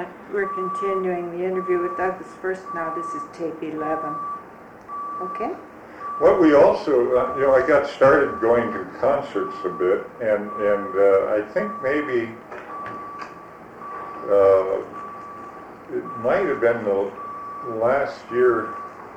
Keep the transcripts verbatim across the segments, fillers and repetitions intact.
right, we're continuing the interview with Douglas first. Now this is tape eleven. Okay? Well, we also, uh, you know, I got started going to concerts a bit, and, and uh, I think maybe uh, it might have been the last year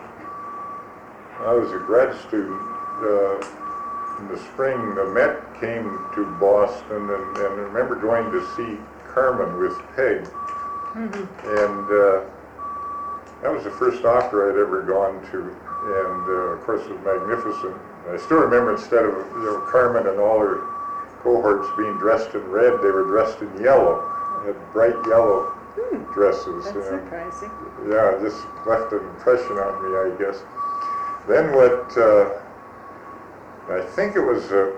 I was a grad student. Uh, in the spring, the Met came to Boston, and, and I remember going to see Carmen with Peg. Mm-hmm. And uh, that was the first opera I'd ever gone to, and uh, of course it was magnificent. And I still remember, instead of, you know, Carmen and all her cohorts being dressed in red, they were dressed in yellow. They had bright yellow hmm. dresses. That's and, surprising. Yeah, it just left an impression on me, I guess. Then what, uh, I think it was uh,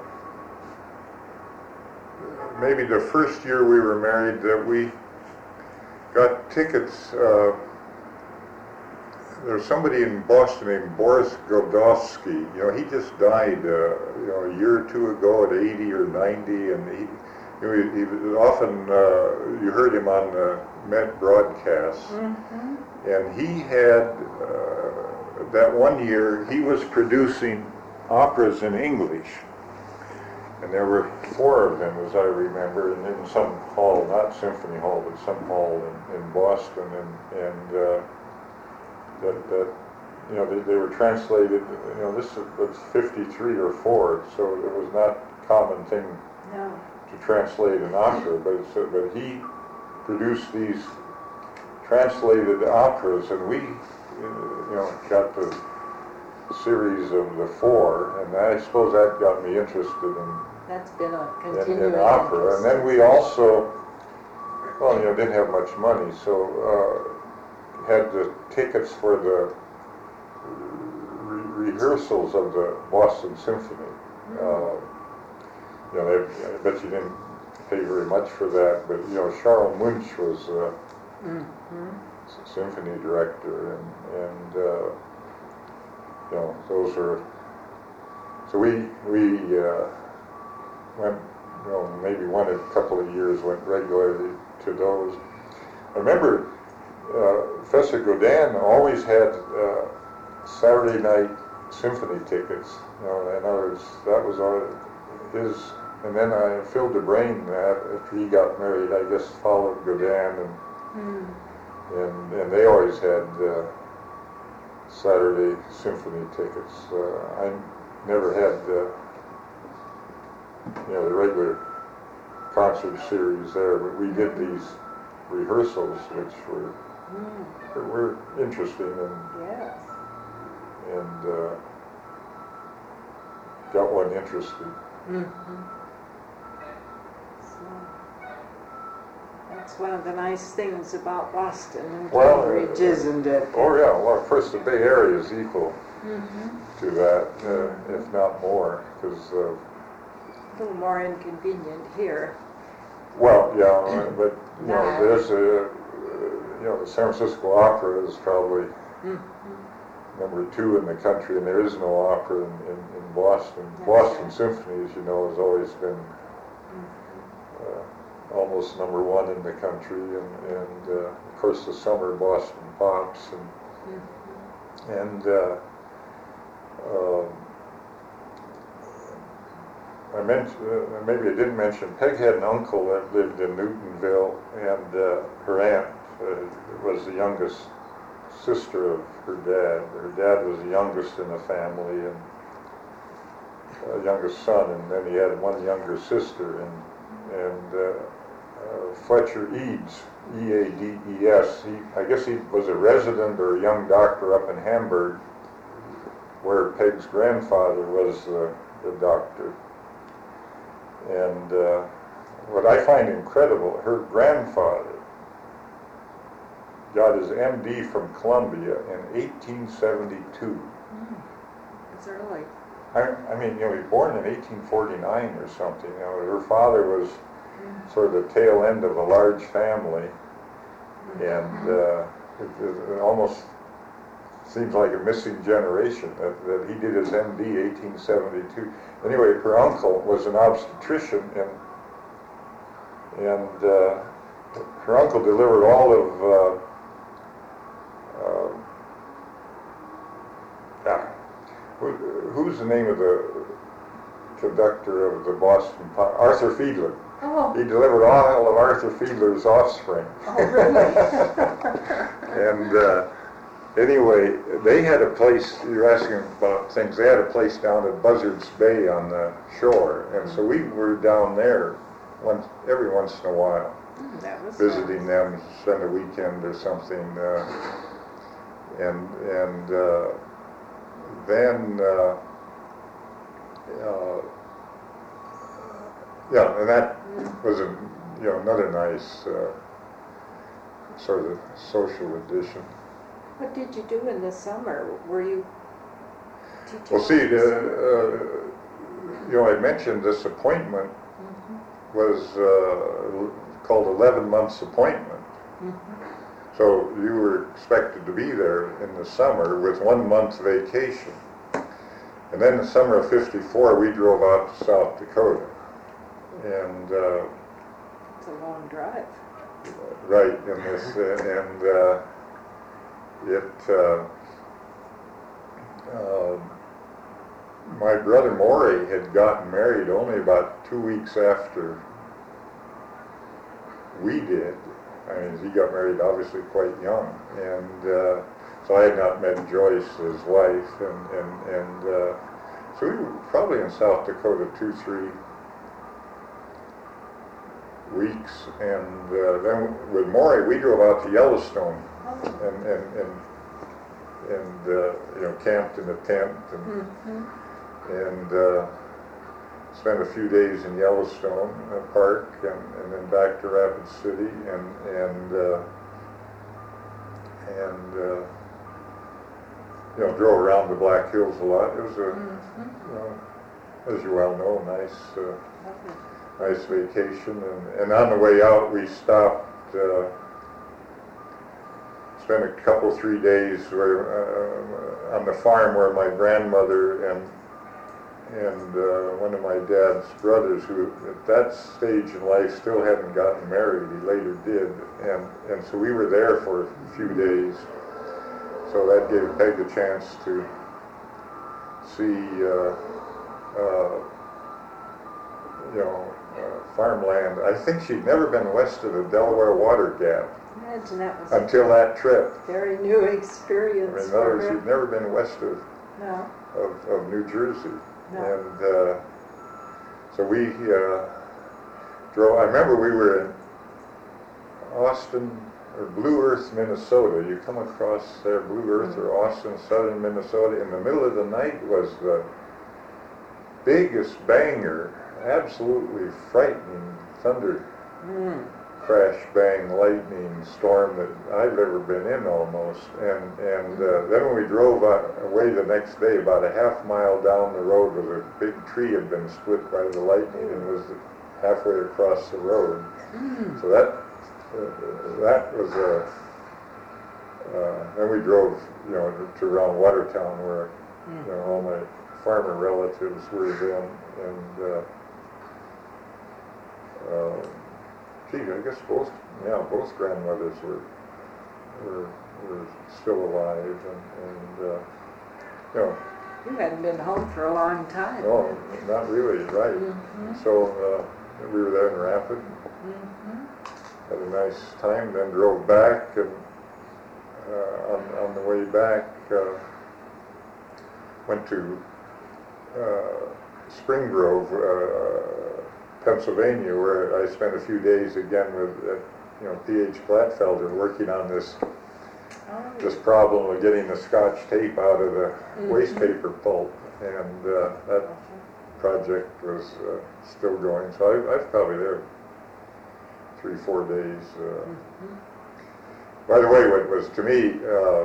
maybe the first year we were married that we got tickets. Uh, there's somebody in Boston named Boris Godofsky. You know, he just died, uh, you know, a year or two ago at eighty or ninety, and he, you know, he, he often uh, you heard him on the Met broadcasts, mm-hmm. and he had uh, that one year he was producing operas in English. And there were four of them, as I remember, and in some hall, not Symphony Hall, but some hall in, in Boston, and, and uh, that, that, you know, they, they were translated, you know, this was fifty-three or four, so it was not a common thing no. to translate an opera, but, it's, uh, but he produced these translated operas, and we, you know, got the series of the four, and I suppose that got me interested in That's been a in, continuing in opera. And then we also, well, you know, didn't have much money, so uh, had the tickets for the re- rehearsals of the Boston Symphony. Mm-hmm. Uh, you know, they, I bet you didn't pay very much for that, but you know, Charles Munch was uh, mm-hmm. symphony director, and and. Uh, You know, those are, so we, we uh, went, you know, maybe one a couple of years, went regularly to those. I remember uh, Professor Godin always had uh, Saturday night symphony tickets. You know, in other words, that was all his, and then I, Phil DeBrain, uh, after he got married, I guess followed Godin, and, mm. and, and they always had uh, Saturday symphony tickets. Uh, I never had, uh, you know, the regular concert series there, but we did these rehearsals, which were mm. were interesting, and yes. and uh, got one interested. Mm-hmm. So that's one of the nice things about Boston and well, Cambridge, uh, isn't it? Oh yeah, well of course the Bay Area is equal mm-hmm. to that, uh, if not more, because uh, a little more inconvenient here. Well, yeah, but you know, there's a, you know, the San Francisco Opera is probably mm-hmm. number two in the country, and there is no opera in, in, in Boston. That's Boston right. Symphony, as you know, has always been mm-hmm. uh, almost number one in the country, and, and uh, of course the summer Boston Pops, and mm-hmm. and uh, um, I mentioned, uh, maybe I didn't mention, Peg had an uncle that lived in Newtonville, and uh, her aunt uh, was the youngest sister of her dad. Her dad was the youngest in the family, and uh, youngest son, and then he had one younger sister, and and uh, uh, Fletcher Eads, E A D E S, he, I guess he was a resident or a young doctor up in Hamburg, where Peg's grandfather was uh, the doctor. And uh, what I find incredible, her grandfather got his M D from Columbia in eighteen seventy-two. Mm, that's early. I, I mean, you know, he was born in eighteen forty-nine or something. You know, her father was mm. sort of the tail end of a large family, mm-hmm. and uh, it, it almost seems like a missing generation that, that he did his M D eighteen seventy-two. Anyway, her uncle was an obstetrician, and and uh, her uncle delivered all of, uh, uh, ah, who, who's the name of the conductor of the Boston Pop? Arthur Fiedler. Oh. He delivered all of Arthur Fiedler's offspring. Oh, really? And uh, anyway, they had a place, you're asking about things, they had a place down at Buzzards Bay on the shore. And so we were down there once, every once in a while, Mm, that was visiting nice. them, spend a weekend or something. Uh, and and uh, then, uh, uh, yeah, and that was a, you know, another nice uh, sort of social addition. What did you do in the summer? Were you teaching? Well, see, in the uh, summer? uh, you know, I mentioned this appointment Mhm. was uh, called eleven months appointment. Mhm. So you were expected to be there in the summer with one month vacation. And then the summer of fifty-four, we drove out to South Dakota. And, uh, It's a long drive. right, in this, uh, and uh, it, uh, uh, my brother Maury had gotten married only about two weeks after we did. I mean, he got married obviously quite young, and uh, so I had not met Joyce, his wife, and and and uh, so we were probably in South Dakota two, three weeks, and uh, then with Maury we drove out to Yellowstone, Oh. and and and and uh, you know, camped in a tent, and Mhm. and uh, spent a few days in Yellowstone uh, Park, and, and then back to Rapid City, and and uh, and uh, you know, drove around the Black Hills a lot. It was a, Mhm. you know, as you well know, a nice uh, Lovely. nice vacation, and, and on the way out we stopped. Uh, spent a couple, three days where uh, on the farm where my grandmother and and uh, one of my dad's brothers, who at that stage in life still hadn't gotten married, he later did, and and so we were there for a few days. So that gave Peg a chance to see, uh, uh, you know, uh, farmland. I think she'd never been west of the Delaware Water Gap Imagine that was until that trip. a very new I experience mean, in for other words, her. she'd never been west of, No, of, of New Jersey. no. And uh, so we uh, drove, I remember we were in Austin, or Blue Earth, Minnesota. You come across there, Blue Earth or Austin, southern Minnesota. In the middle of the night was the biggest banger, absolutely frightening thunder Mm. crash, bang, lightning storm that I've ever been in almost. And and uh, then when we drove uh, away the next day, about a half mile down the road, was a big tree had been split by the lightning and was halfway across the road. Mm. So that uh, that was a. Uh, then we drove, you know, to around Watertown, where Mm. you know, all my farmer relatives were then, and. Uh, uh, Gee, I guess both, yeah, both grandmothers were were, were still alive, and, and uh, you know, You hadn't been home for a long time. no, not really, right. Mhm. So uh, we were there in Rapid, Mhm. had a nice time, then drove back, and uh, on, on the way back, uh, went to uh, Spring Grove, uh, Pennsylvania, where I spent a few days again with, uh, you know, P H Gladfelder working on this Oh. this problem of getting the Scotch tape out of the Mhm. waste paper pulp, and uh, that project was uh, still going. So I, I was probably there three, four days. Uh. Mhm. By the way, what was to me, uh,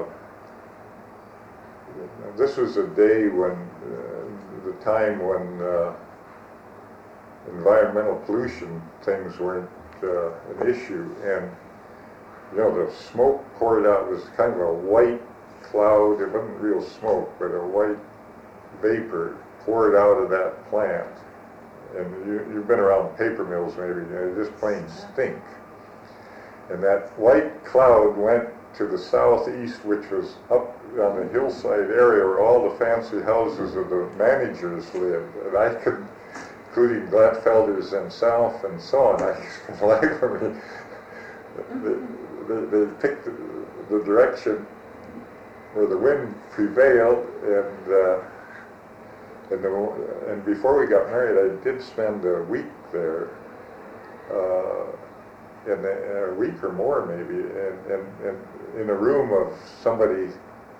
this was a day when, uh, the time when. Uh, environmental pollution things weren't uh, an issue, and you know, the smoke poured out. It was kind of a white cloud. It wasn't real smoke, but a white vapor poured out of that plant. And you, you've been around paper mills maybe, you know, they just plain stink. And that white cloud went to the southeast, which was up on the hillside area where all the fancy houses of the managers lived. And I could, including Gladfelder's and South and so on, I could like for me. They, they, they picked the, the direction where the wind prevailed, and uh, and, the, and before we got married, I did spend a week there, uh, in a, a week or more maybe, and, and, and in a room of somebody,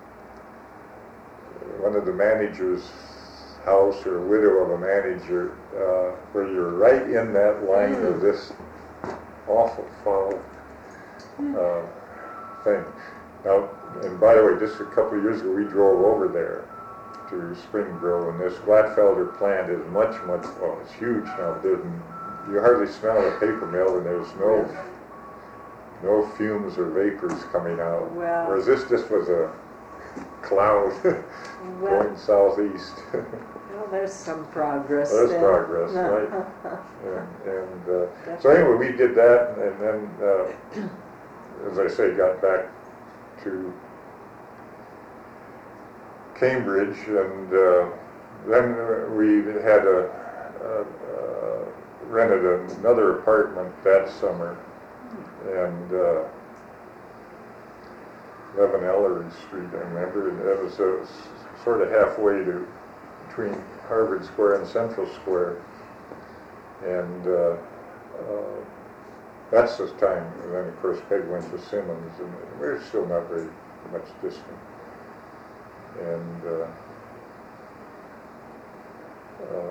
one of the managers' house or a widow of a manager, uh, where you're right in that line mm. of this awful foul uh, thing. Now, and by the way, just a couple of years ago, we drove over there to Spring Grove, and this Gladfelder plant is much, much, well, it's huge now. There's, you hardly smell a paper mill, and there's no no fumes or vapors coming out. Well, whereas this just was a cloud well, going southeast. Well, there's some progress. There's then. progress, right? and and uh, so anyway, we did that, and then, uh, as I say, got back to Cambridge, and uh, then we had a, a, a rented another apartment that summer, and uh, eleven Ellery Street, I remember, and that was uh, sort of halfway to between Harvard Square and Central Square, and uh, uh, that's the time. And then, of course, Peg went to Simmons, and we were still not very much distant. And uh, uh,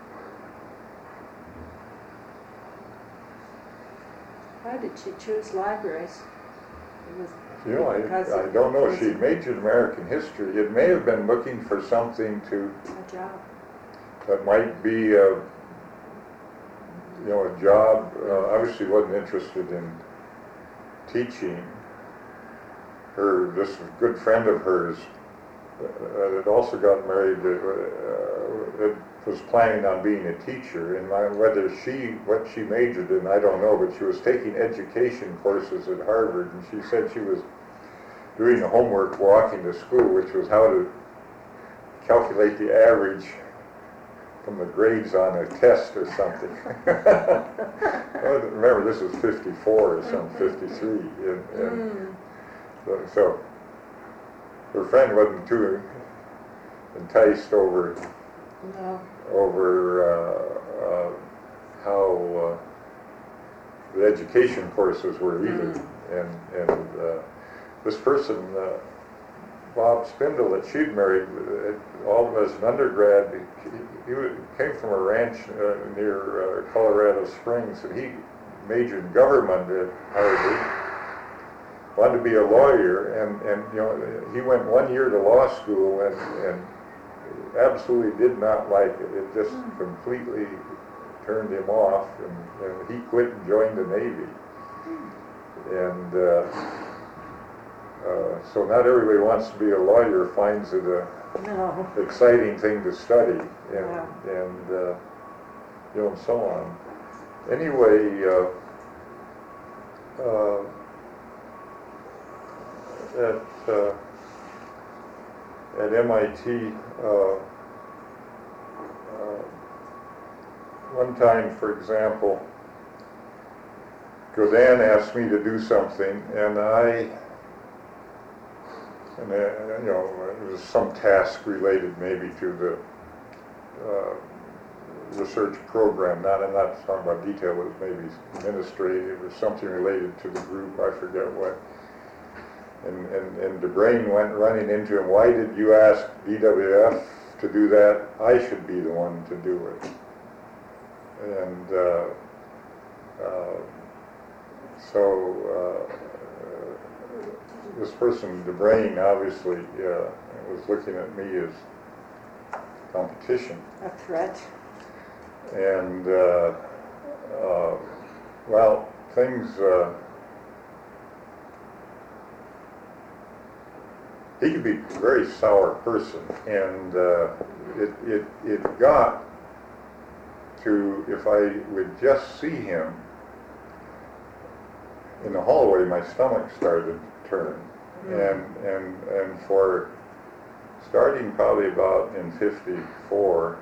why did she choose libraries? It was you know, I, I don't know. She majored in American history. It may have been looking for something to a job that might be a, you know, a job. Uh, obviously, wasn't interested in teaching. Her, this good friend of hers, uh, had also got married. Uh, uh, was planning on being a teacher, and I, whether she, what she majored in, I don't know, but she was taking education courses at Harvard, and she said she was doing the homework walking to school, which was how to calculate the average from the grades on a test or something. Remember, this was fifty-four or some fifty-three, and, and mm. so, so her friend wasn't too enticed over no. over uh, uh, how uh, the education courses were either. Mm. And, and uh, this person, uh, Bob Spindle, that she'd married, uh, all as an undergrad, he, he came from a ranch uh, near uh, Colorado Springs, and he majored in government at Harvard, wanted to be a lawyer, and, and you know, he went one year to law school and, and absolutely did not like it. It just completely turned him off, and, and he quit and joined the Navy. And uh, uh, so not everybody wants to be a lawyer, finds it a no. exciting thing to study, and, yeah. and uh, you know, and so on. Anyway, uh, uh, at uh, at M I T, uh, uh, one time, for example, Godin asked me to do something, and I, and uh, you know, it was some task related maybe to the uh, research program. Not, I'm not talking about detail. It was maybe administrative or something related to the group. I forget what. And, and, and DeBrain went running into him. Why did you ask D W F to do that? I should be the one to do it. And uh, uh, so uh, this person, DeBrain, obviously uh, was looking at me as competition. A threat. And uh, uh, well, things. Uh, He could be a very sour person, and uh, it, it, it got to, if I would just see him, in the hallway, my stomach started to turn. Mm. And, and, and for starting probably about in fifty-four,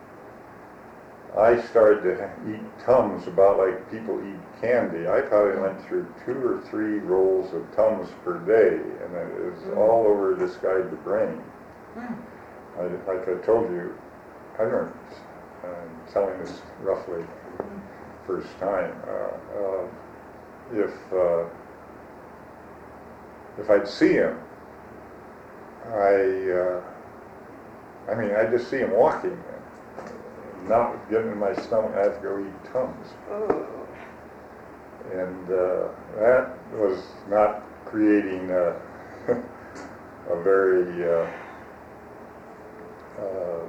I started to eat Tums about like people eat candy. I probably went through two or three rolls of Tums per day, and it was Mm. all over this guy, the brain. Mm. I, like I told you, I learned, I'm telling this roughly first time, uh, uh, if uh, if I'd see him, I, uh, I mean, I just see him walking, not getting in my stomach, I have to go eat Tums. Oh. And uh, that was not creating a, a very uh, uh,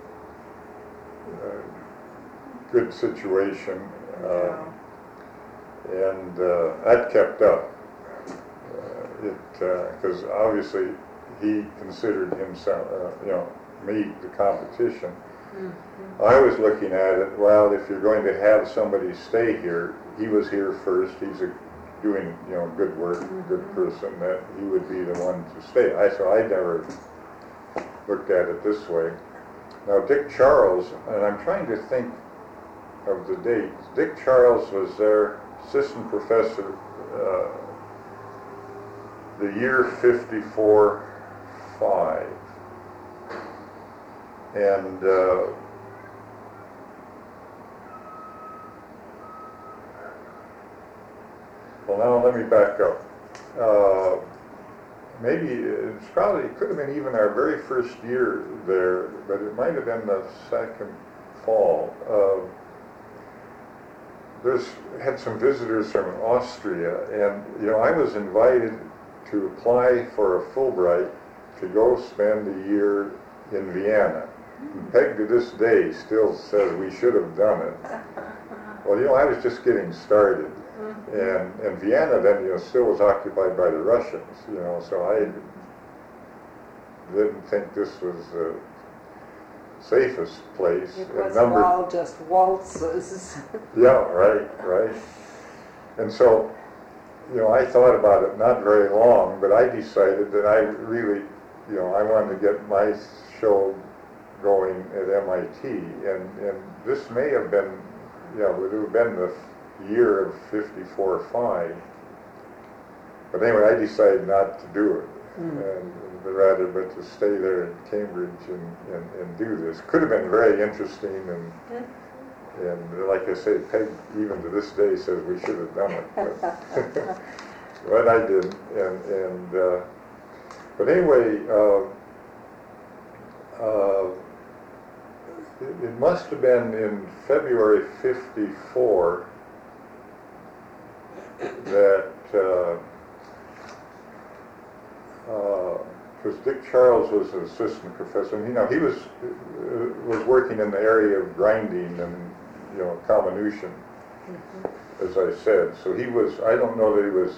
uh, good situation. Uh, No. and uh, that kept up. Uh, it because uh, obviously he considered himself, uh, you know, me the competition. Mm-hmm. I was looking at it, well, if you're going to have somebody stay here, he was here first, he's a, doing, you know, good work, Mm-hmm. good person, that he would be the one to stay. I So I never looked at it this way. Now, Dick Charles, and I'm trying to think of the dates. Dick Charles was their assistant professor uh, the year fifty-four five. And uh, well, now let me back up. Uh, maybe it's probably, it could have been even our very first year there, but it might have been the second fall. Uh, there's had some visitors from Austria, and you know, I was invited to apply for a Fulbright to go spend a year in Vienna. And Peg to this day still says we should have done it. Well, you know, I was just getting started, and and Vienna then, you know, still was occupied by the Russians, you know, so I didn't think this was the safest place. It And was number- all just waltzes. Yeah, right, right. And so, you know, I thought about it not very long, but I decided that I really, you know, I wanted to get my show going at M I T, and, and this may have been, yeah, it would have been the year of fifty-four five. But anyway, I decided not to do it, Mm. and but rather but to stay there in Cambridge and, and, and do this. Could have been very interesting, and and like I say, Peg even to this day says we should have done it, but, but I didn't. And and uh, but anyway, uh, uh, it, it must have been in February fifty-four that. Uh, because uh, Dick Charles was an assistant professor, and you know he was uh, was working in the area of grinding and you know comminution, mm-hmm. as I said. So he was. I don't know that he was.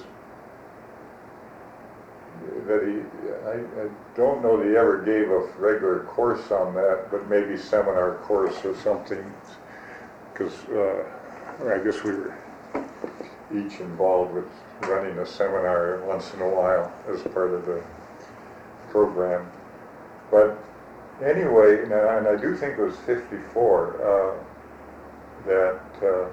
That he. I, I don't know that he ever gave a regular course on that, but maybe seminar course or something. Because uh, I guess we were each involved with running a seminar once in a while as part of the program. But anyway, and I, and I do think it was fifty-four uh, that uh,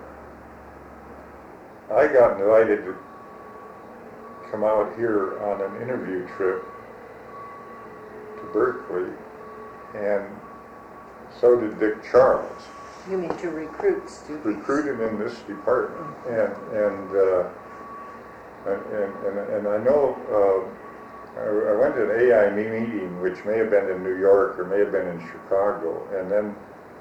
I got invited to come out here on an interview trip to Berkeley, and so did Dick Charles. You mean to recruit students? Recruited in this department, and and uh, and, and and I know uh, I, I went to an A I M E meeting, which may have been in New York or may have been in Chicago, and then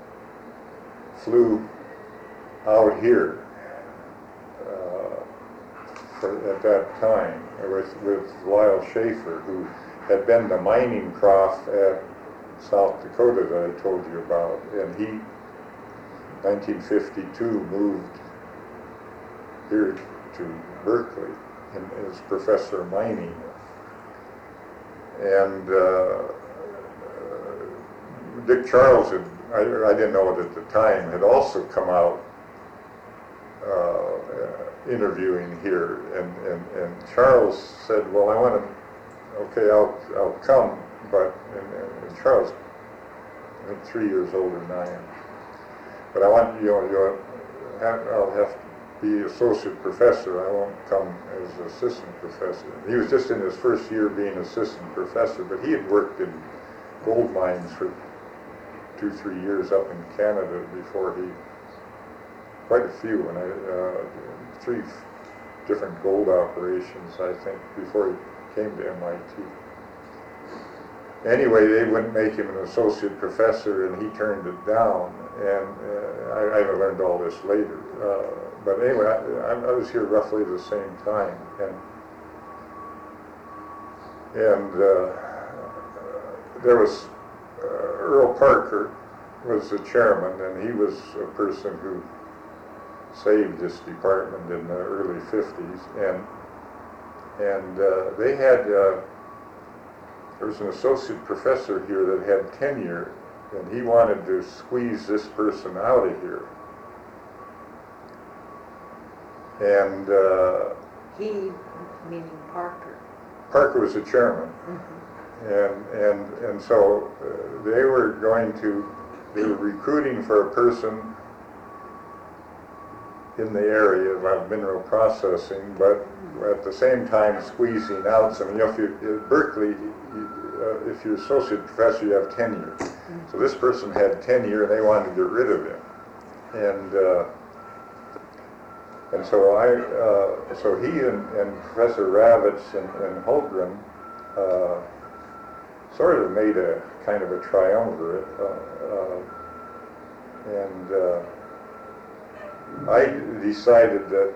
flew out here uh, for, at that time with with Lyle Schaefer, who had been the mining prof at South Dakota that I told you about, and he. nineteen fifty-two moved here to Berkeley and as professor of mining. And uh, uh, Dick Charles, had, I, I didn't know it at the time, had also come out uh, interviewing here, and, and, and Charles said, well, I want to, okay, I'll, I'll come, but, and, and Charles, I think three years older than I am, but I want, you know, you have, I'll have to be associate professor, I won't come as assistant professor. He was just in his first year being assistant professor, but he had worked in gold mines for two, three years up in Canada before he, quite a few, and I, uh, three different gold operations, I think, before he came to M I T. Anyway, they wouldn't make him an associate professor, and he turned it down, and uh, I, I learned all this later. Uh, but anyway, I, I was here roughly the same time, and and uh, there was uh, Earl Parker was the chairman, and he was a person who saved this department in the early fifties, and and uh, they had uh, there was an associate professor here that had tenure, and he wanted to squeeze this person out of here. And uh, He, meaning Parker. Parker was the chairman, Mm-hmm. and and and so uh, they were going to they were recruiting for a person in the area of mineral processing, but at the same time squeezing out some. You know, if you at Berkeley, you, uh, if you're associate professor, you have tenure. Mm-hmm. So this person had tenure, and they wanted to get rid of him, and. Uh, And so I, uh, so he and, and Professor Ravitz and, and Holmgren uh, sort of made a kind of a triumvirate, uh, uh, and uh, I decided that,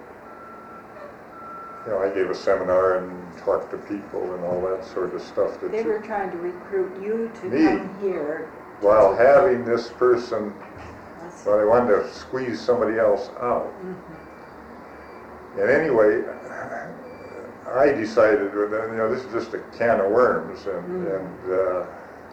you know, I gave a seminar and talked to people and all that sort of stuff. That They you, were trying to recruit you to me, come here. while having this person, That's- well, they wanted to squeeze somebody else out. Mhm. And anyway, I decided, you know, this is just a can of worms, and Mm. and uh,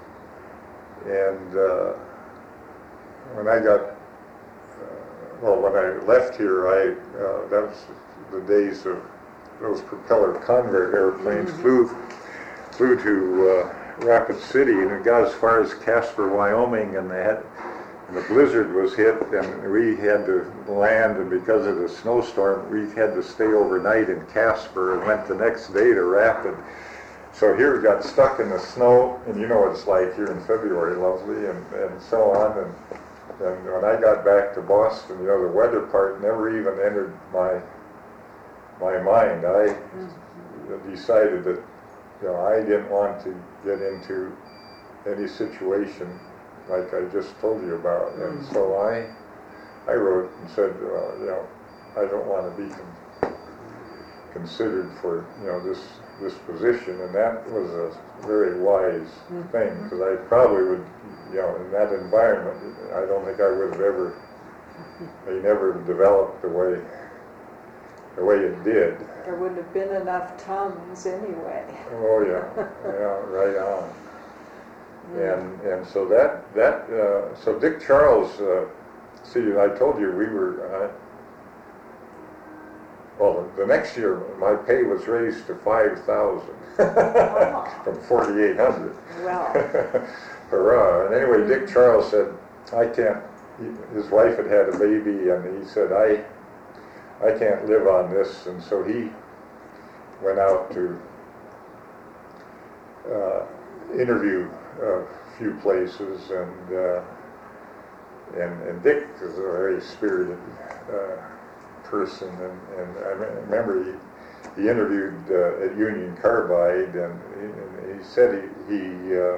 and uh, when I got, uh, well, when I left here, I uh, that was the days of those propeller Convair airplanes Mm-hmm. flew flew to uh, Rapid City, and it got as far as Casper, Wyoming, and they had. And the blizzard was hit, and we had to land, and because of the snowstorm, we had to stay overnight in Casper and went the next day to Rapid. So here we got stuck in the snow, and you know what it's like here in February, lovely, and, and so on. And, and when I got back to Boston, you know, the weather part never even entered my my mind. I mm-hmm. decided that, you know, I didn't want to get into any situation like I just told you about, and mm-hmm. so I, I wrote and said, uh, you know, I don't want to be con- considered for, you know, this this position, and that was a very wise mm-hmm. thing, because I probably would, you know, in that environment, I don't think I would have ever, they never developed the way the way it did. There wouldn't have been enough tongues anyway. Oh yeah, yeah, right on. And and so that that uh, so Dick Charles, uh, see, I told you we were. Uh, well, the next year my pay was raised to five thousand oh. from forty eight hundred. Wow! Hurrah! And anyway, mm-hmm. Dick Charles said, "I can't." He, his wife had had a baby, and he said, "I I can't live on this," and so he went out to uh, interview a few places, and uh, and and Dick is a very spirited uh, person, and, and I remember he he interviewed uh, at Union Carbide, and he, and he said he he uh,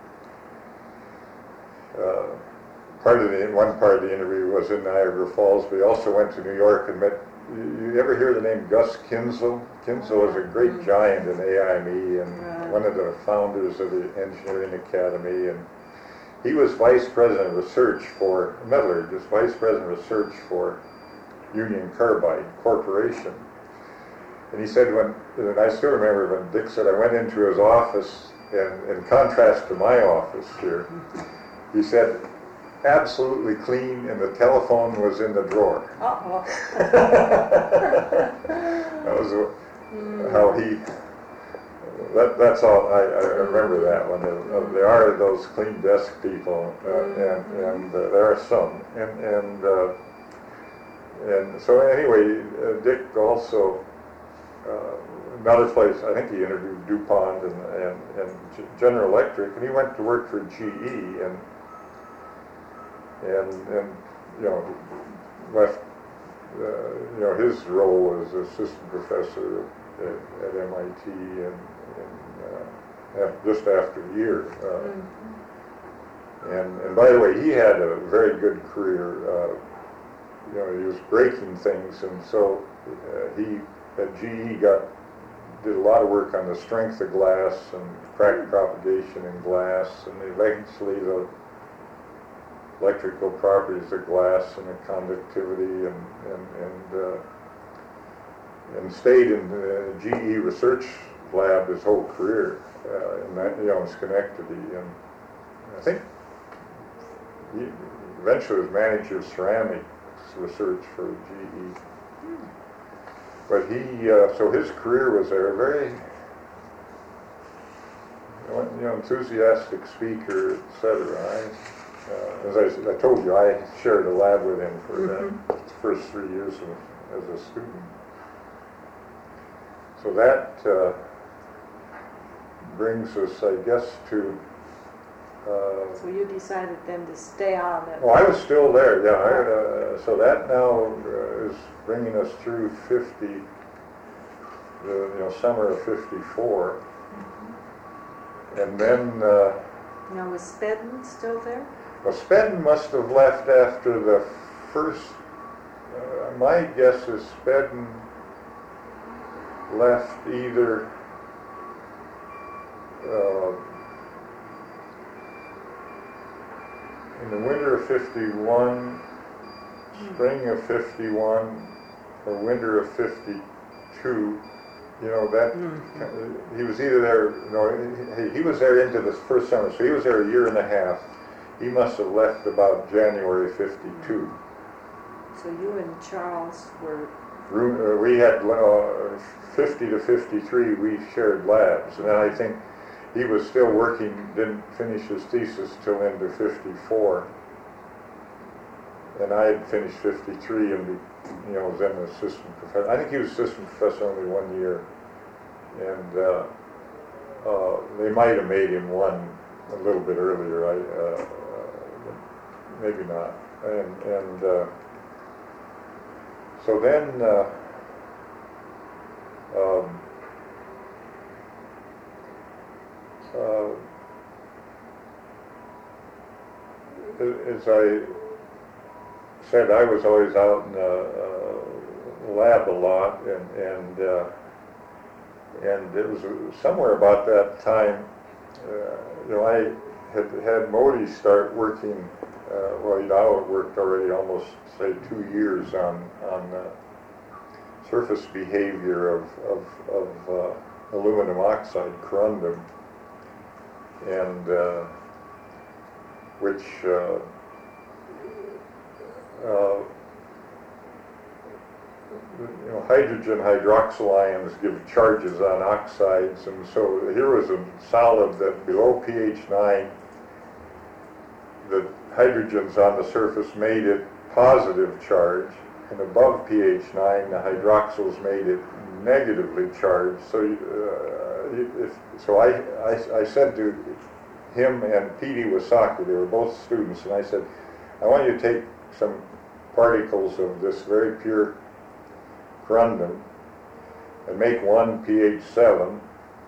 uh, part of the one part of the interview was in Niagara Falls, but he also went to New York and met. You, you ever hear the name Gus Kinzel? Kinzel is a great mm-hmm. giant in A I M E and right. one of the founders of the Engineering Academy, and he was vice president of research for metallurgist, vice president of research for Union Carbide Corporation. And he said when, and I still remember when Dick said I went into his office, and in contrast to my office here, he said, absolutely clean, and the telephone was in the drawer. Uh-oh. That was uh, how he, that, that's all, I, I remember that one. There, there are those clean desk people, uh, and, and uh, there are some. And, and, uh, and so anyway, uh, Dick also, uh, another place, I think he interviewed DuPont and, and, and General Electric, and he went to work for G E, and and, and you know, left, uh, you know, his role as assistant professor at, at M I T and, and uh, just after a year. Uh, mm-hmm. and, and by the way, he had a very good career. Uh, you know, he was breaking things, and so uh, he, at G E, got, did a lot of work on the strength of glass and crack propagation in glass, and eventually the electrical properties of glass and the conductivity, and and and, uh, and stayed in the G E research lab his whole career, uh, in that, you know, in Schenectady, and I think he eventually was manager of ceramics research for G E. But he, uh, so his career was there, a very, you know, enthusiastic speaker, et cetera. I, Uh, as I, I told you, I shared a lab with him for mm-hmm. the first three years of, as a student. So that uh, brings us, I guess, to... Uh, so you decided then to stay on it. Well, I was still there, yeah. I, uh, so that now uh, is bringing us through fifty, the you know, summer of fifty-four. Mm-hmm. And then... Uh, now, was Spedden still there? Well, Spedden must have left after the first, uh, my guess is Spedden left either uh, in the winter of fifty-one, spring of fifty-one, or winter of fifty-two. You know, that, mm-hmm. he was either there, you know, he, he was there into the first summer, so he was there a year and a half. He must have left about January fifty-two. So you and Charles were... We had uh, fifty to fifty-three, we shared labs. And then I think he was still working, didn't finish his thesis till into fifty-four. And I had finished fifty-three and, you know, was then an assistant professor. I think he was assistant professor only one year. And uh, uh, they might have made him one a little bit earlier. I, uh, maybe not. And, and uh, so then, uh, um, uh, as I said, I was always out in the uh, lab a lot, and and uh, and it was somewhere about that time, uh, you know, I had had Modi start working. Uh, well, he'd out worked already almost, say, two years on on uh, surface behavior of of, of uh, aluminum oxide, corundum, and uh, which uh, uh, you know, hydrogen hydroxyl ions give charges on oxides, and so here was a solid that below pH nine, the hydrogens on the surface made it positive charge, and above pH nine, the hydroxyls made it negatively charged. So, uh, if, so I, I, I said to him and Petey Wasaki, they were both students, and I said, I want you to take some particles of this very pure corundum and make one pH seven,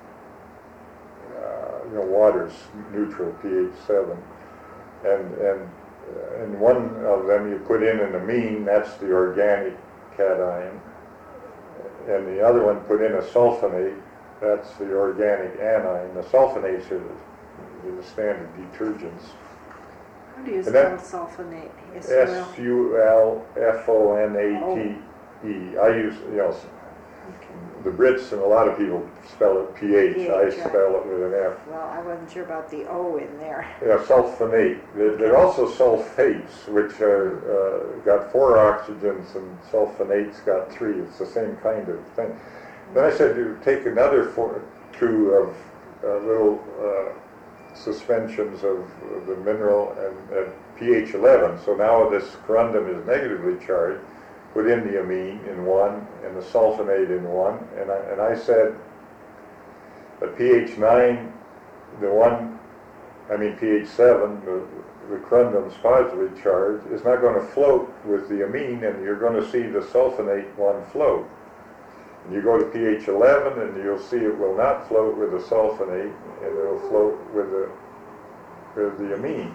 uh, you know, water's neutral pH seven, and and uh, and one of them you put in an amine, that's the organic cation, and the other one put in a sulfonate, that's the organic anion. The sulfonates are the, the standard detergents. How do you spell sulfonate? S U L F O N A T E. I use, you know, the Brits and a lot of people spell it P H. P H, I right. spell it with an F. Well, I wasn't sure about the O in there. Yeah, sulfonate. There, there are also sulfates, which are, uh, got four oxygens, and sulfonate's got three. It's the same kind of thing. Then I said you take another four, two of uh, little uh, suspensions of the mineral and, and pH eleven. So now this corundum is negatively charged. Put in the amine in one and the sulfonate in one, and I, and I said at pH nine, the one, I mean pH seven, the, the corundum's positively charged, is not going to float with the amine, and you're going to see the sulfonate one float. And you go to pH eleven, and you'll see it will not float with the sulfonate, and it'll float with the with the amine.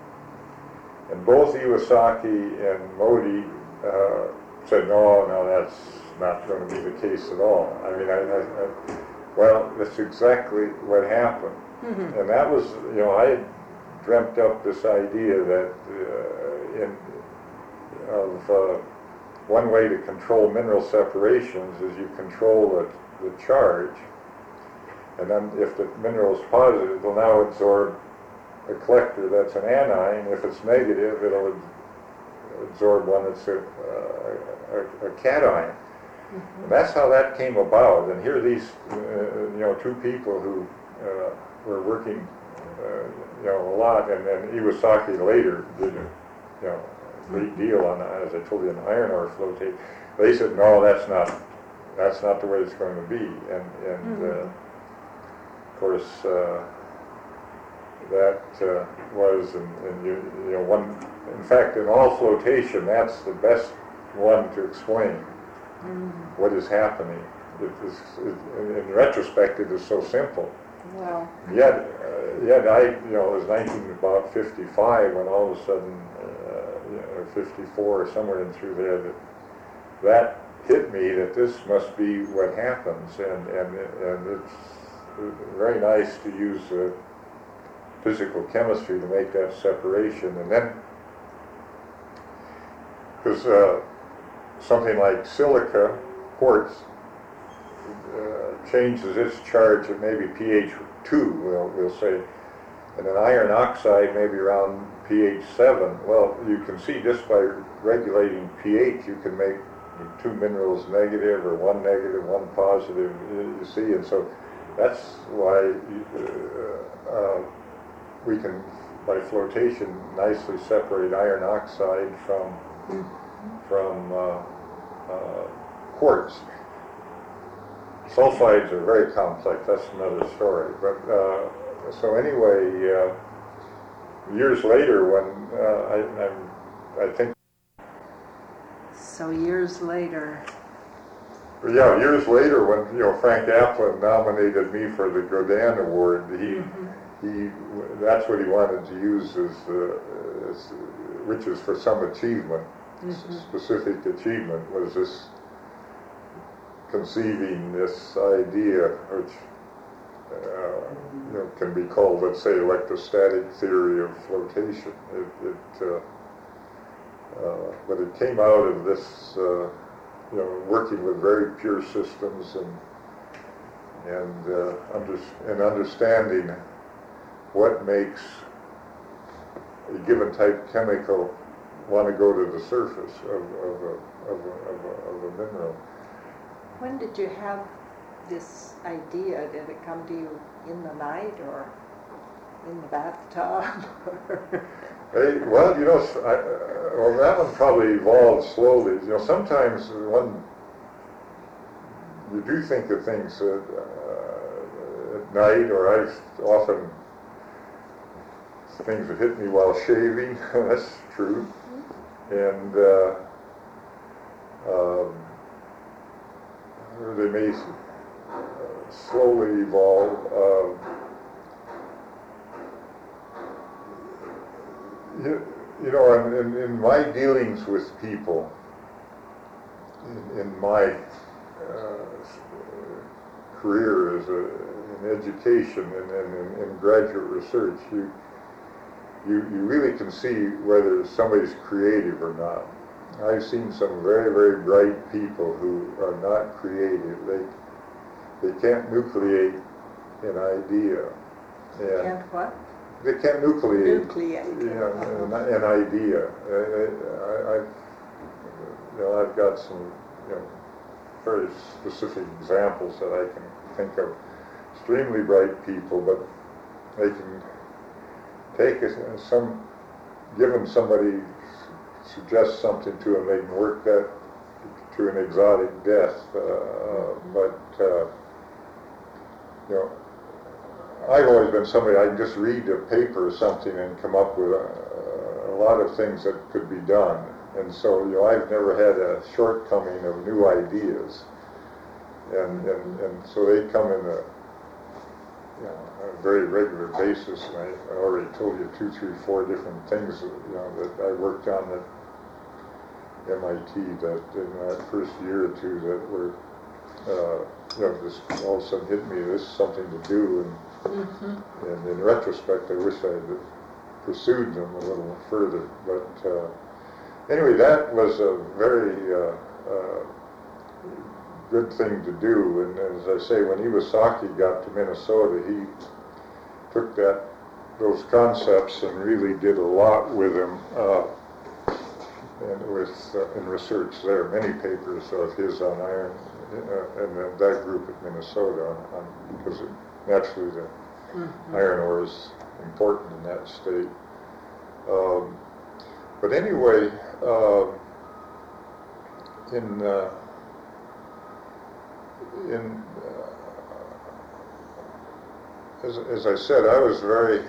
And both Iwasaki and Modi uh, said, no, no, that's not going to be the case at all. I mean, I, I, I well, that's exactly what happened. Mm-hmm. And that was, you know, I had dreamt up this idea that uh, in of uh, one way to control mineral separations is you control the, the charge, and then if the mineral is positive, it'll now absorb a collector that's an anion. If it's negative, it'll absorb one that's a, uh, a, a cation. Mm-hmm. And that's how that came about. And here are these, uh, you know, two people who uh, were working, uh, you know, a lot. And then Iwasaki later did, a, you know, a great deal on, as I told you, an iron ore floatate. They said, no, that's not, that's not the way it's going to be. And, and mm-hmm. uh, of course, uh, that uh, was, and, and you, you know, one. In fact, in all flotation, that's the best one to explain mm-hmm. what is happening. It is, it, in retrospect, it is so simple. Wow. Yet, uh, yet I, you know, it was nineteen about fifty-five when all of a sudden, uh, you know, fifty-four or somewhere in through there, that that hit me that this must be what happens, and and and it's very nice to use uh, physical chemistry to make that separation, and then. Because uh, something like silica, quartz, uh, changes its charge at maybe pH two, we'll, we'll say, and an iron oxide maybe around pH seven. Well, you can see just by regulating pH, you can make two minerals negative or one negative, one positive, you see, and so that's why uh, uh, we can, by flotation, nicely separate iron oxide from from uh, uh, quartz. Sulfides are very complex, that's another story. But uh, so anyway, uh, years later when uh, I, I, I think... So years later... Yeah, years later when, you know, Frank Applin nominated me for the Godin Award, he, mm-hmm. he that's what he wanted to use as, uh, as which is for some achievement. Mm-hmm. Specific achievement was this conceiving this idea, which uh, you know, can be called, let's say, electrostatic theory of flotation. It, it uh, uh, but it came out of this, uh, you know, working with very pure systems and and uh, under, and understanding what makes a given type chemical want to go to the surface of, of, a, of, a, of, a, of a mineral. When did you have this idea? Did it come to you in the night or in the bathtub? Hey, well, you know, I, uh, well, that one probably evolved slowly. You know, sometimes one, you do think of things at, uh, at night, or I've often, things that hit me while shaving, that's true. And uh, um, they may uh, slowly evolve. Uh, you, you know, in, in, in my dealings with people, in, in my uh, career as a, in education and, and in, in graduate research, you You, you really can see whether somebody's creative or not. I've seen some very, very bright people who are not creative. They they can't nucleate an idea. And Can't what? they can't nucleate, Nucleate. you know, an, an idea. I, I, I've, you know, I've got some, you know, very specific examples that I can think of. Extremely bright people, but they can take a, some, given somebody suggests something to them, they can work that to an exotic death. Uh, mm-hmm. But uh, you know, I've always been somebody, I can just read a paper or something and come up with a, a lot of things that could be done. And so, you know, I've never had a shortcoming of new ideas. And, and, and so they come in a, you know, on a very regular basis, and I, I already told you two, three, four different things, you know, that I worked on at M I T that in that first year or two that were, uh, you know, just all of a sudden hit me, this is something to do, and Mm-hmm. and in retrospect, I wish I had pursued them a little further. But uh, anyway, that was a very uh, uh, good thing to do. And as I say, when Iwasaki got to Minnesota, he took that those concepts and really did a lot with them. Uh, and with uh, in research there, many papers of his on iron, uh, and uh, that group at Minnesota, on, on, because it, naturally the mm-hmm. iron ore is important in that state. Um, but anyway, uh, in uh, in uh, as, as I said, I was very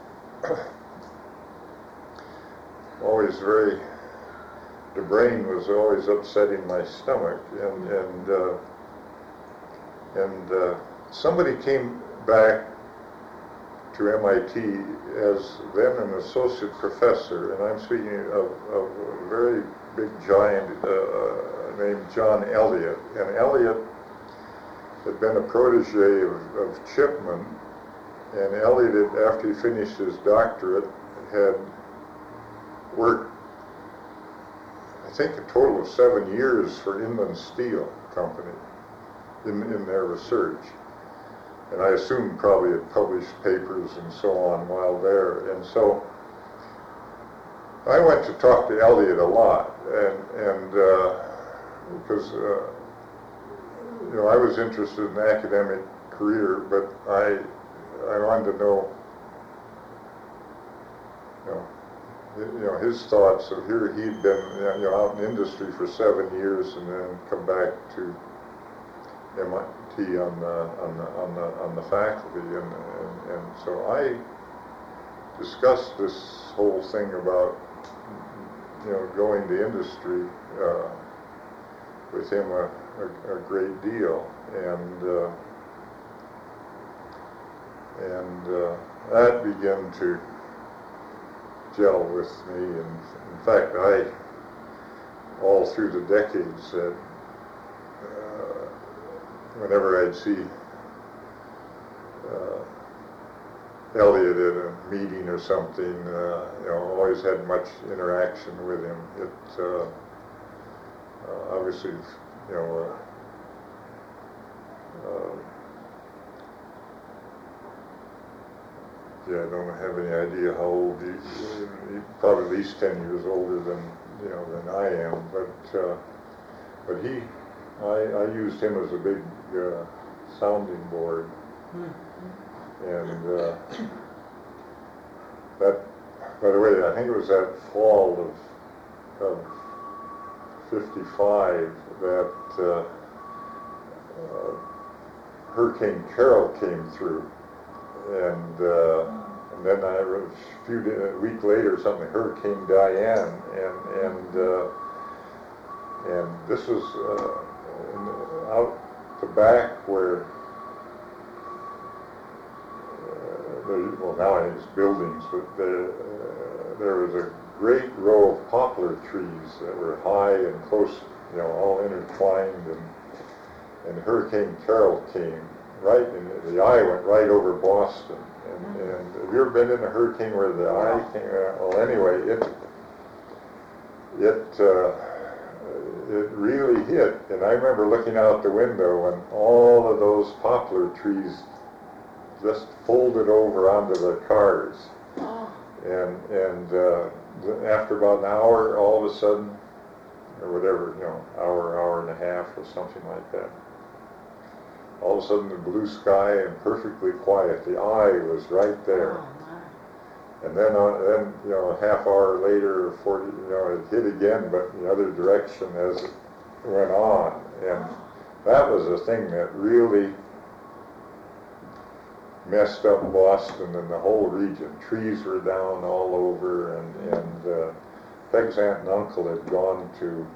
always very. The brain was always upsetting my stomach, and and uh, and uh, somebody came back to M I T as then an associate professor, and I'm speaking of, of a very big giant uh, named John Elliott. And Elliott had been a protege of, of Chipman, and Elliott, had, after he finished his doctorate, had worked, I think, a total of seven years for Inland Steel Company in, in their research. And I assume probably had published papers and so on while there. And so I went to talk to Elliott a lot, and, and uh, because, uh, you know, I was interested in academic career, but I, I wanted to know, you know, you know, his thoughts of here he'd been, you know, out in industry for seven years and then come back to M I T on the on the on the on the faculty, and and, and so I discussed this whole thing about, you know, going to industry uh, with him a, a, a great deal, and uh, and uh, that began to gel with me. And in fact, I, all through the decades, said, uh, whenever I'd see uh, Elliott at a meeting or something, uh, you know, always had much interaction with him. It uh, uh, obviously, you know, uh, uh, yeah, I don't have any idea how old he is. He's probably at least ten years older than, you know, than I am. But uh, but he, I, I used him as a big uh, sounding board, mm-hmm. and uh, that. By the way, I think it was that fall of of fifty-five that uh, uh, Hurricane Carol came through. And uh, and then I, a few a week later, something Hurricane Diane, and and uh, and this was uh, in the, out the back where uh, the, well now it's buildings, but the, uh, there was a great row of poplar trees that were high and close, you know, all intertwined, and and Hurricane Carol came. Right, and the eye went right over Boston. And, mm-hmm. and have you ever been in a hurricane where the yeah. eye came? Uh, well, anyway, it it uh, it really hit. And I remember looking out the window and all of those poplar trees just folded over onto the cars. Oh. And and uh, after about an hour, all of a sudden, or whatever, you know, hour, hour and a half or something like that, all of a sudden the blue sky and perfectly quiet. The eye was right there. Oh, my. And then, uh, then you know, a half hour later, or forty, you know, it hit again, but in the other direction as it went on. And that was a thing that really messed up Boston and the whole region. Trees were down all over, and and uh, Peg's aunt and uncle had gone to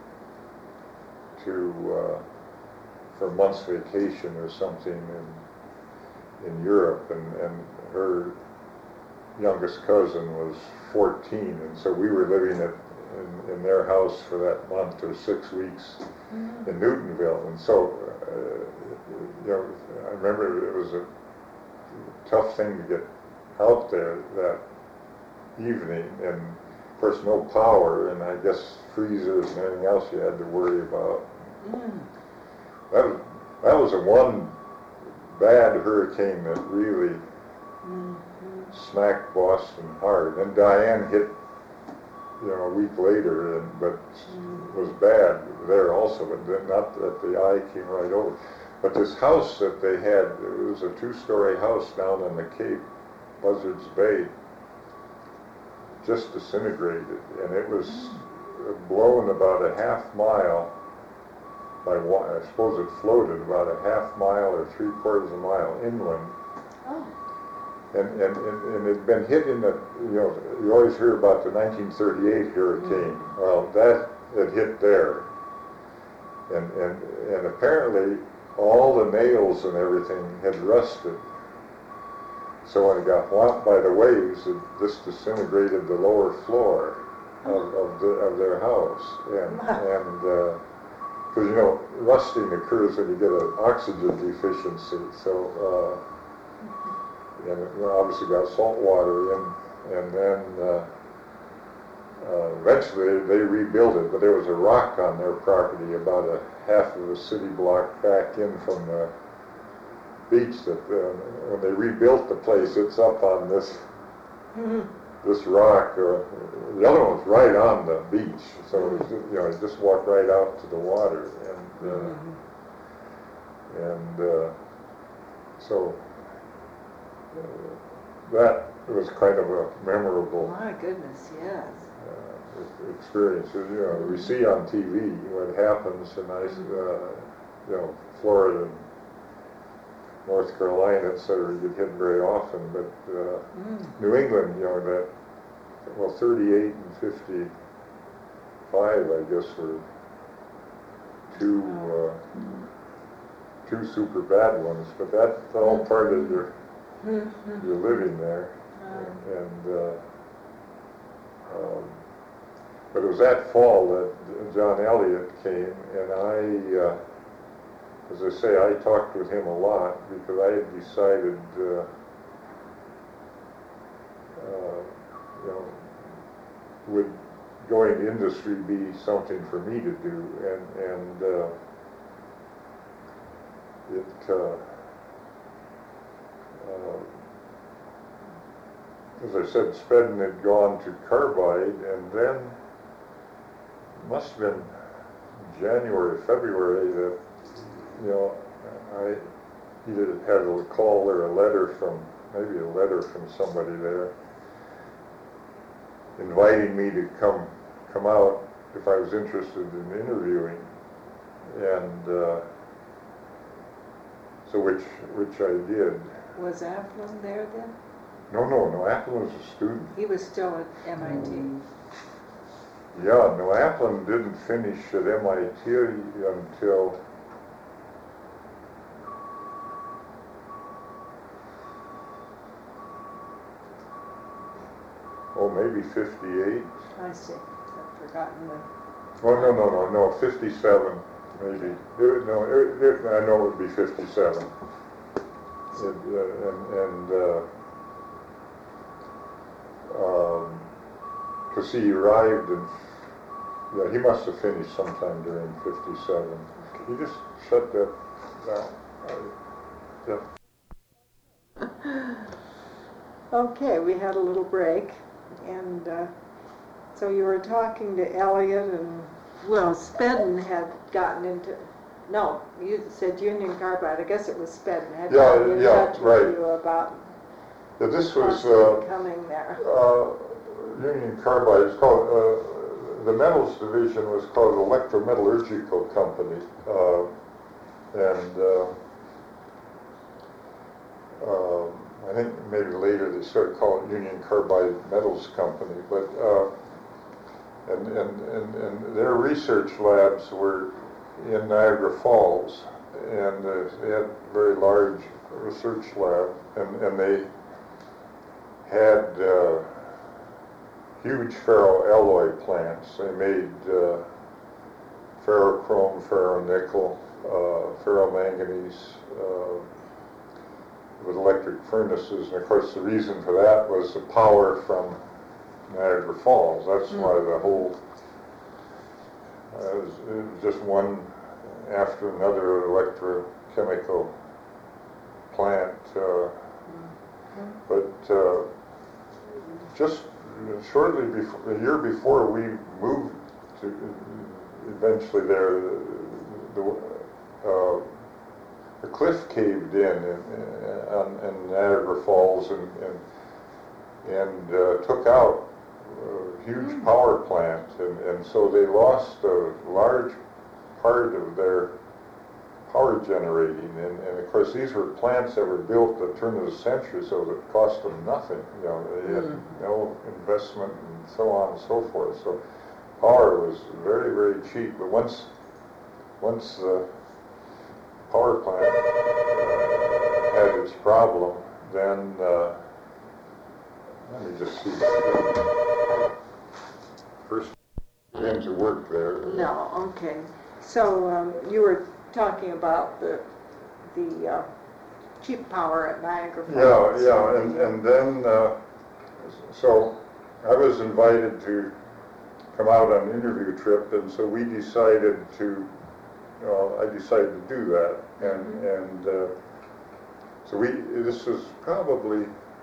to uh, for a month's vacation or something in in Europe, and and her youngest cousin was fourteen, and so we were living at in, in their house for that month or six weeks mm-hmm. in Newtonville, and so uh, you know, I remember it was a tough thing to get out there that evening, and of course no power, and I guess freezers and everything else you had to worry about. Mm. That was that was the one bad hurricane that really mm-hmm. smacked Boston hard. And Diane hit, you know, a week later, and but mm. was bad there also, but not that the eye came right over. But this house that they had, it was a two-story house down on the Cape, Buzzards Bay, just disintegrated, and it was blown about a half mile by one, I suppose it floated about a half mile or three quarters of a mile inland. Oh. And, and, and, and it had been hit in the, you know, you always hear about the nineteen thirty-eight hurricane. Mm. Well, that had hit there. And, and, and apparently all the nails and everything had rusted. So when it got whopped by the waves, it just disintegrated the lower floor of, of, the, of their house. And, and uh, because, you know, rusting occurs when you get an oxygen deficiency. So, uh, and it obviously got salt water in, and then uh, uh, eventually they rebuilt it, but there was a rock on their property about a half of a city block back in from the beach that uh, when they rebuilt the place, it's up on this mm-hmm. this rock. Uh, the other one was right on the beach, so it was, you know, you just walk right out to the water, and uh, mm-hmm. and uh, so uh, that was kind of a memorable. My goodness, yes. Uh, experience. You know, we see on T V what happens, and I, uh, you know, Florida and North Carolina, et cetera, you get hit very often, but uh, mm. New England, you know, that, well, thirty-eight and fifty-five, I guess, were two, uh, mm. two super bad ones, but that's all part of your, mm-hmm. your living there. Mm. And, uh, um, but it was that fall that John Elliott came, and I, uh, as I say, I talked with him a lot because I had decided, uh, uh, you know, would going to industry be something for me to do, and and uh, it, uh, uh, as I said, Spedden had gone to Carbide, and then it must have been January, February that, you know, I either had a call or a letter from, maybe a letter from somebody there, inviting me to come come out if I was interested in interviewing, and uh, so which which I did. Was Applin there then? No, no, no. Applin was a student. He was still at M I T. Mm. Yeah, no. Applin didn't finish at M I T until. Oh, maybe fifty-eight. I see. I've forgotten the... Oh, no, no, no, no, fifty-seven, maybe. It, no, it, it, I know it would be fifty-seven. It, uh, and, and uh, um, because he arrived in yeah, he must have finished sometime during fifty-seven. He just shut that down. Uh, yeah. Okay, we had a little break, and uh, so you were talking to Elliot, and well, Spedden had gotten into, no, you said Union Carbide, I guess it was Spedden, had Yeah, gotten in yeah, touch right. with you about Yeah, this was possibly uh, coming there. uh, Union Carbide. It's called uh, the metals division was called Electrometallurgical Company, uh, and uh, uh, I think maybe later they started calling it Union Carbide Metals Company. But uh, and, and and and their research labs were in Niagara Falls, and uh, they had a very large research lab, and and they had uh, huge ferroalloy plants. They made uh, ferrochrome, ferronickel, uh, ferromanganese uh, with electric furnaces. And of course, the reason for that was the power from Niagara Falls. That's mm. why the whole uh, it was, it was just one after another electrochemical plant. Uh, mm-hmm. But uh, just shortly before, a year before we moved to eventually there, the, uh, the cliff caved in in, in, in Niagara Falls and and, and uh, took out a huge mm. power plant, and, and so they lost a large part of their power generating, and, and of course these were plants that were built at the turn of the century, so it cost them nothing. You know, they had mm. no investment and so on and so forth. So power was very, very cheap. But once once the power plant uh, had its problem, then uh, let me just see. First, begin to work there. No, okay. So um, you were talking about the the uh, cheap power at Niagara Falls. Yeah, yeah, and and then uh, so I was invited to come out on an interview trip, and so we decided to. Well, I decided to do that, and mm-hmm. and uh, so we. This was probably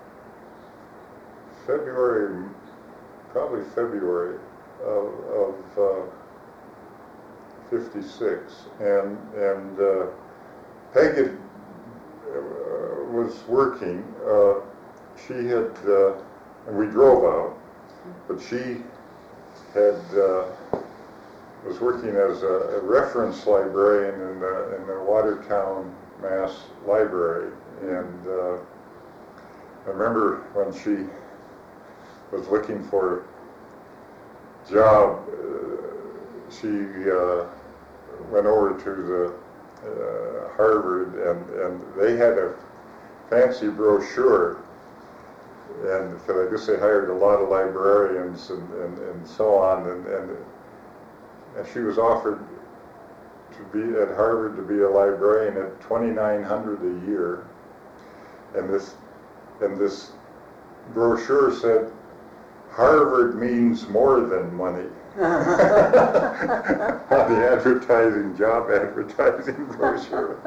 February, probably February of. of uh, fifty-six, and and uh, Peg had, uh, was working. Uh, she had, uh, and we drove out, but she had uh, was working as a, a reference librarian in the in the Watertown, Mass. Library, and uh, I remember when she was looking for a job. Uh, she uh, went over to the uh, Harvard, and, and they had a fancy brochure, and because I guess they hired a lot of librarians and, and, and so on, and, and and she was offered to be at Harvard to be a librarian at twenty-nine hundred dollars a year, and this and this brochure said, Harvard means more than money. On the advertising, job advertising brochure.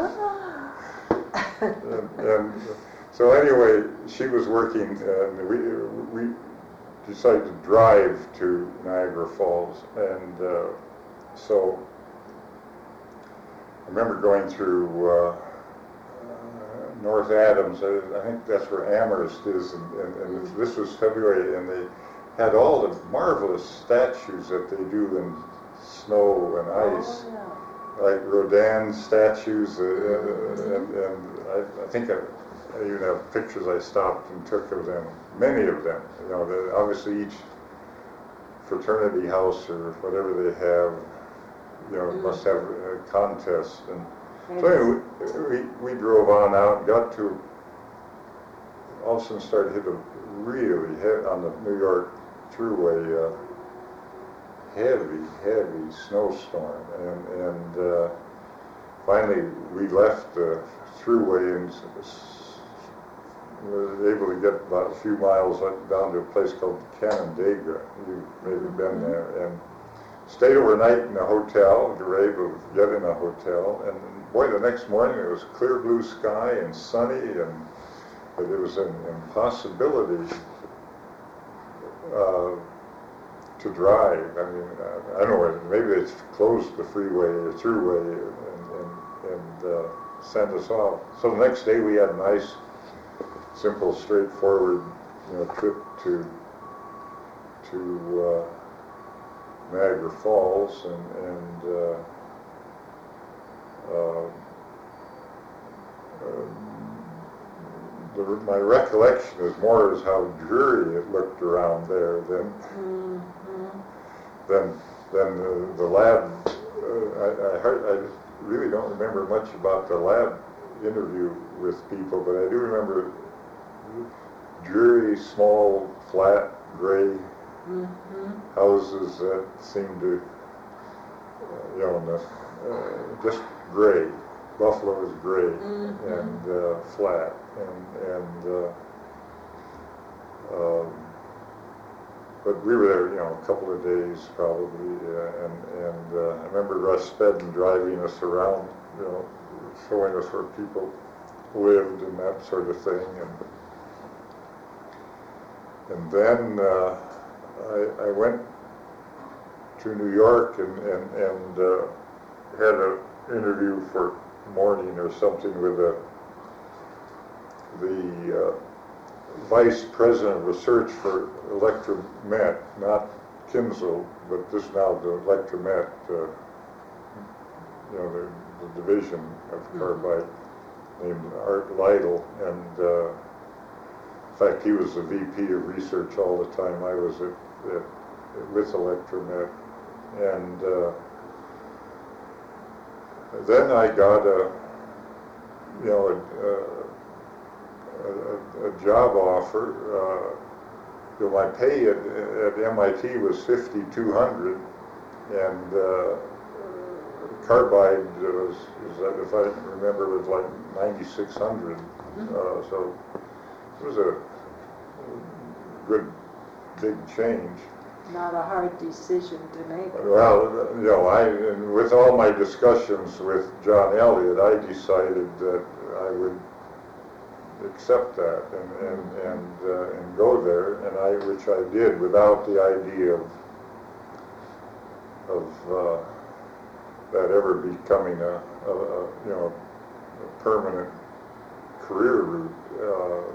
and, and so anyway, she was working, and we we decided to drive to Niagara Falls, and uh, so I remember going through uh, uh, North Adams. I, I think that's where Amherst is, and, and, and this was February, and they had all the marvelous statues that they do in snow and ice, oh, yeah. like Rodin statues, uh, mm-hmm. and, and I, I think I, I even have pictures I stopped and took of them, many of them. You know, the, obviously each fraternity house or whatever they have, you know, mm-hmm. must have a contest. And yes. So anyway, we, we drove on out and got to, all of a sudden started to hit a really heavy, on the New York Thruway, uh, heavy, heavy snowstorm, and and uh, finally we left the Thruway and s- were able to get about a few miles down to a place called Canandaigua. You've maybe been there, and stayed overnight in a hotel. We were able to get in a hotel, and boy, the next morning it was clear blue sky and sunny, and but it was an impossibility uh, to drive. I mean, uh, I don't know, maybe it's closed the freeway or throughway and, and, and uh, sent us off. So the next day we had a nice, simple, straightforward, you know, trip to to uh, Niagara Falls, and, and uh, uh, uh, the, my recollection is more as how dreary it looked around there than Mm-hmm. than than the, the lab. Uh, I, I, heard, I really don't remember much about the lab interview with people, but I do remember dreary, small, flat, gray Mm-hmm. houses that seemed to, uh, you know, the, uh, just gray. Buffalo is gray Mm-hmm. and uh, flat, and and uh, um, but we were there, you know, a couple of days probably, uh, and and uh, I remember Russ Spedden driving us around, you know, showing us where people lived and that sort of thing, and and then. Uh, I, I went to New York and, and, and uh, had an interview for morning or something with a, the uh, vice president of research for Electromet, not Kinzel, but just now the Electromet, uh, you know, the, the division of Carbide, named Art Lytle, and uh, in fact, he was the V P of research all the time. I was at, at, with Electromet, and uh, then I got a, you know, a, a, a job offer. Uh, you know, my pay at, at M I T was fifty-two hundred, and uh, Carbide was, was, if I remember, was like ninety-six hundred. Uh, so it was a good big change. Not a hard decision to make. Well, you know, I, and with all my discussions with John Elliott, I decided that I would accept that and and and, uh, and go there, and I, which I did, without the idea of of uh, that ever becoming a, a, a you know a permanent career route. Uh,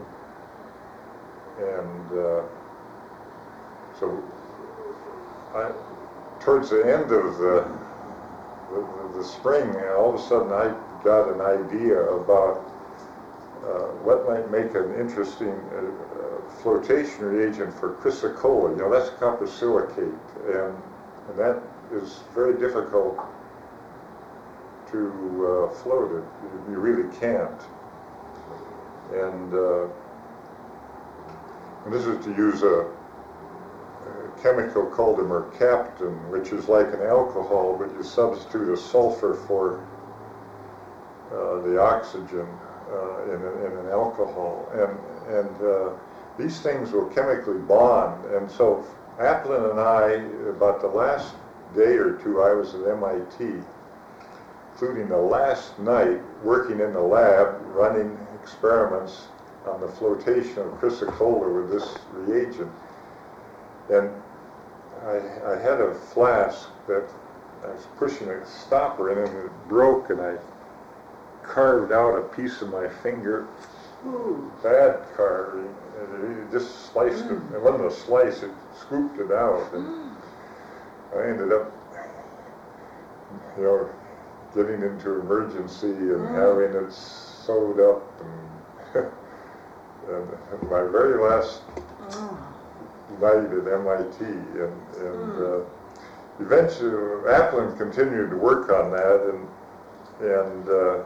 and uh, so I, towards the end of the, the, the spring, all of a sudden I got an idea about uh, what might make an interesting uh, uh, flotation reagent for chrysocolla. You know, that's copper silicate, and, and that is very difficult to uh, float it. You, you really can't. And, uh, and this is to use a, a chemical called a mercaptan, which is like an alcohol, but you substitute a sulfur for uh, the oxygen uh, in, a, in an alcohol. And, and uh, these things will chemically bond. And so Applin and I, about the last day or two I was at M I T, including the last night working in the lab, running experiments on the flotation of chrysocolla with this reagent. And I, I had a flask that I was pushing a stopper in, and it broke, and I carved out a piece of my finger. Ooh, bad carving. And it just sliced mm. it. It wasn't a slice, it scooped it out. And mm. I ended up, you know, getting into emergency and mm. having it sewed up. And, and my very last mm. night at M I T, and, and mm. uh, eventually Applin continued to work on that, and and uh,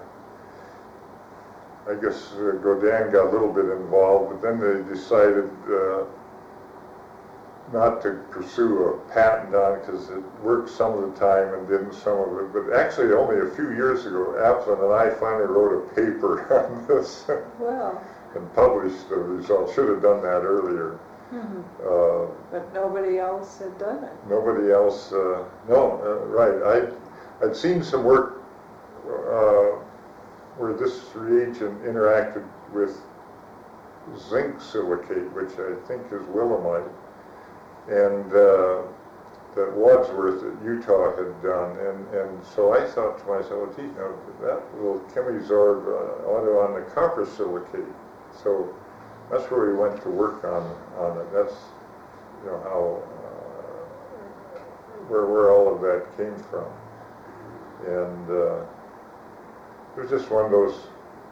I guess uh, Godin got a little bit involved, but then they decided uh, not to pursue a patent on it because it worked some of the time and didn't some of it. But actually, only a few years ago, Applin and I finally wrote a paper on this. Wow. And published the results. Should have done that earlier. Mhm. Uh, But nobody else had done it. nobody else, uh, no, uh, right. I, I'd seen some work uh, where this reagent interacted with zinc silicate, which I think is willemite, and uh, that Wadsworth at Utah had done. And, and so I thought to myself, gee, you know, that little Chemisorb uh, auto on the copper silicate. So that's where we went to work on on it. That's, you know, how uh, where where all of that came from. And uh, it was just one of those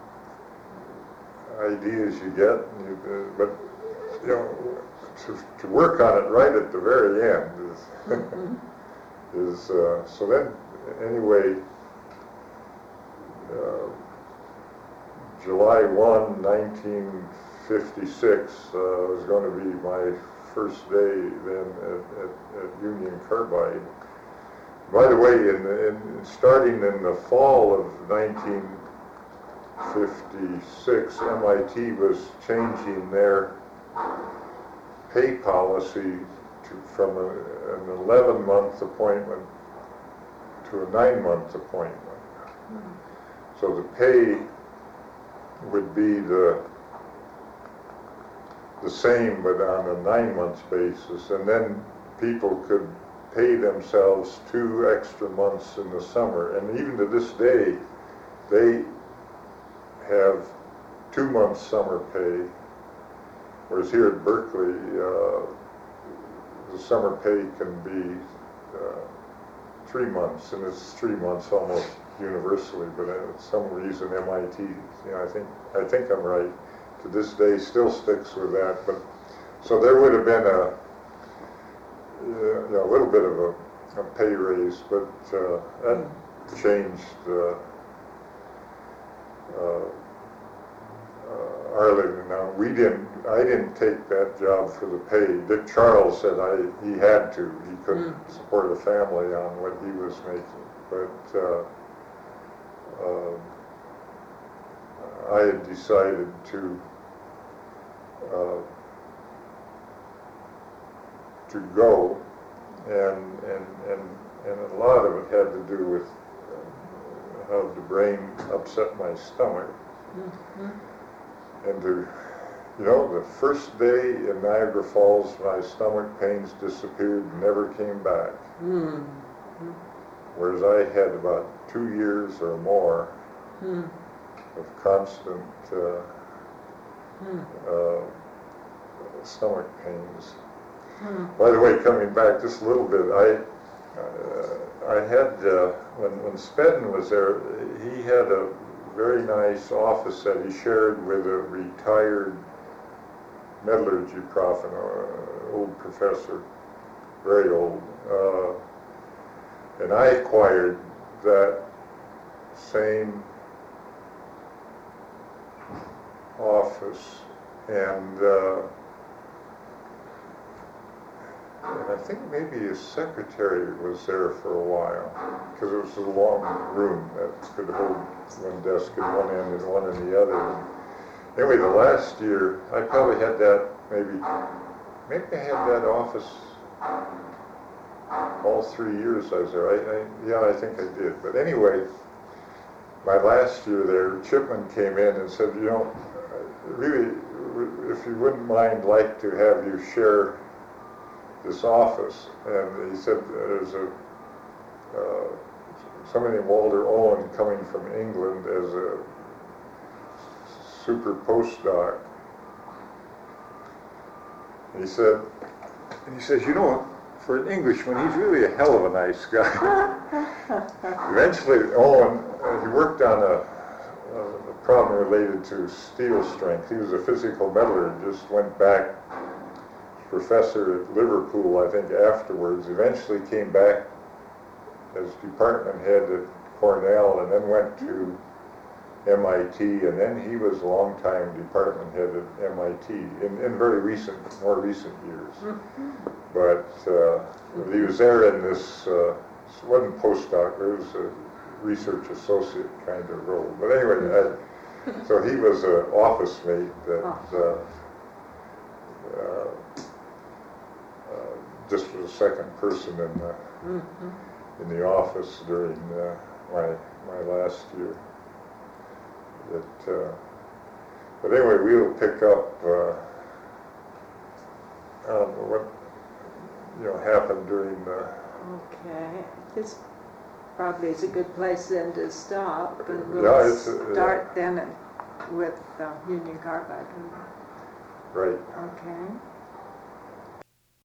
ideas you get, you, uh, but you know, to, to work on it right at the very end is mm-hmm. is uh, so then anyway. Uh, July first, nineteen fifty-six uh, was going to be my first day then at, at, at Union Carbide. By the way, in, in starting in the fall of nineteen fifty-six, M I T was changing their pay policy to, from a, an eleven-month appointment to a nine-month appointment. Mm-hmm. So the pay would be the the same but on a nine months basis, and then people could pay themselves two extra months in the summer, and even to this day they have two months summer pay, whereas here at Berkeley uh, the summer pay can be uh, three months, and it's three months almost universally, but for some reason M I T, you know, I think I think I'm right, to this day still sticks with that. But so there would have been a, you know, a little bit of a, a pay raise, but uh, that changed uh, uh, uh, our living. Now we didn't, I didn't take that job for the pay. Dick Charles said I he had to. He couldn't mm. support a family on what he was making, but. Uh, Uh, I had decided to uh, to go, and and and and a lot of it had to do with uh, how the brain upset my stomach, mm-hmm. and to, you know, the first day in Niagara Falls, my stomach pains disappeared and never came back. Mm-hmm. Whereas I had about two years or more hmm. of constant uh, hmm. uh, stomach pains. Hmm. By the way, coming back just a little bit, I uh, I had uh, when when Spedden was there, he had a very nice office that he shared with a retired metallurgy prof, an uh, old professor, very old. Uh, And I acquired that same office, and, uh, and I think maybe his secretary was there for a while, because it was a long room that could hold one desk at one end and one in the other. And anyway, the last year, I probably had that, maybe, maybe I had that office all three years I was there. I, I, yeah, I think I did. But anyway, my last year there, Chipman came in and said, you know, really, if you wouldn't mind, like to have you share this office. And he said, there's a uh, somebody named Walter Owen coming from England as a super postdoc. And he said, and he says, you know, for an Englishman, he's really a hell of a nice guy. Eventually, Owen, uh, he worked on a, a problem related to steel strength. He was a physical metallurgist, went back, professor at Liverpool, I think, afterwards. Eventually came back as department head at Cornell, and then went to M I T, and then he was a long-time department head at M I T in, in very recent, more recent years. Mm-hmm. But uh, he was there in this, uh, it wasn't postdoc, it was a research associate kind of role. But anyway, I, so he was an office mate that uh, uh, just was the second person in the, Mm-hmm. in the office during uh, my, my last year. It, uh, but anyway, we'll pick up, uh, I don't know what, you know, happened during the, Okay, this probably is a good place then to stop, and Yeah, we'll it's a- start then with uh, Union Carbide. right. Okay.